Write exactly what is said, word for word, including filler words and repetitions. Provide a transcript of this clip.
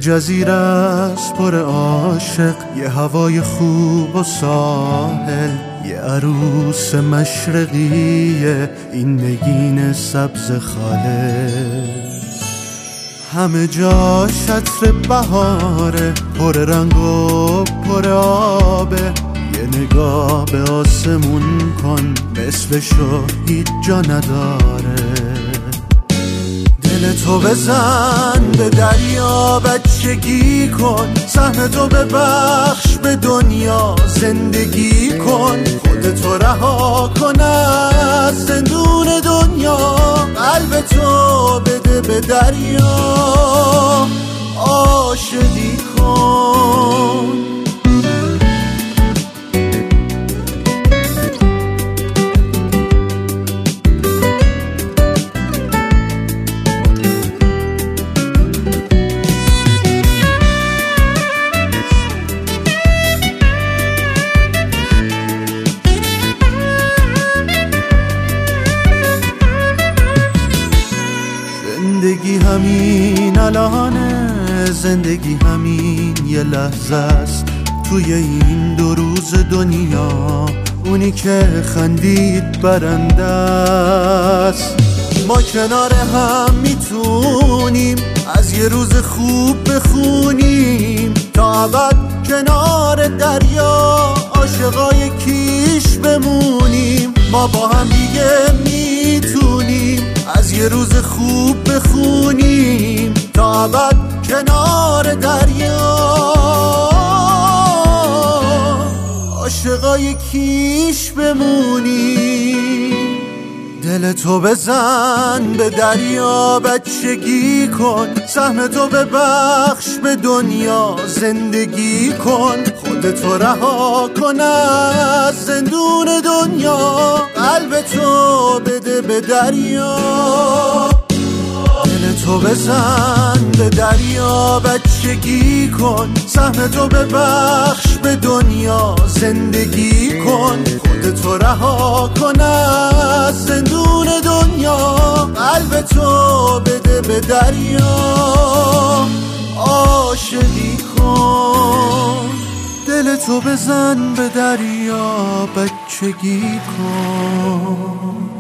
جزیره است پر عاشق، یه هوای خوب و ساحل، یه عروس مشرقیه این نگین سبز خالص. همه جا شطر بهاره، پر رنگ و پر آبه، یه نگاه به آسمون کن، مثلشو هیچ جا نداره. دل تو بزن به دریا، بچگی کن، سهم تو ببخش به دنیا، زندگی کن، خودتو رها کن از زندون دنیا، قلب تو بده به دریا، عاشقی کن. زندگی همین الانه، زندگی همین یه لحظه است توی این دو روز دنیا، اونی که خندید برنده است. ما کنار هم میتونیم از یه روز خوب بخونیم، تا ابد کنار دریا عاشقای کیش بمونیم. ما با هم دیگه میتونیم از یه روز خوب بخونیم، تا ابد کنار دریا عاشقای کیش بمونیم. دل تو بزن به دریا، بچگی کن، سهم تو ببخش به دنیا، زندگی کن، خودتو رها کن از زندون دنیا، قلب تو بده به دریا. دل تو بزن به دریا، بچگی کن، سهم تو ببخش به دنیا، زندگی کن، خودتو رها کن از زندون دنیا، قلب تو بده به دریا، عاشقی کن. دل تو بزن به دریا، بچگی کن.